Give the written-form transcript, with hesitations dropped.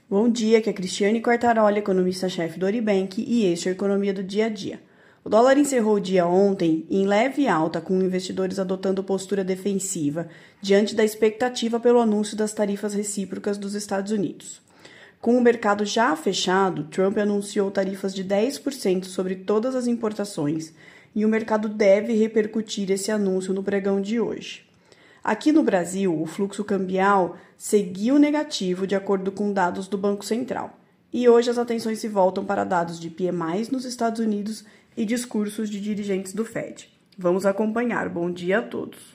Bom dia, aqui é Cristiane Quartaroli, economista-chefe do Oribank, e este é a Economia do Dia a Dia. O dólar encerrou o dia ontem em leve alta, com investidores adotando postura defensiva diante da expectativa pelo anúncio das tarifas recíprocas dos Estados Unidos. Com o mercado já fechado, Trump anunciou tarifas de 10% sobre todas as importações e o mercado deve repercutir esse anúncio no pregão de hoje. Aqui no Brasil, o fluxo cambial seguiu negativo de acordo com dados do Banco Central. E hoje as atenções se voltam para dados de PMIs nos Estados Unidos e discursos de dirigentes do Fed. Vamos acompanhar. Bom dia a todos.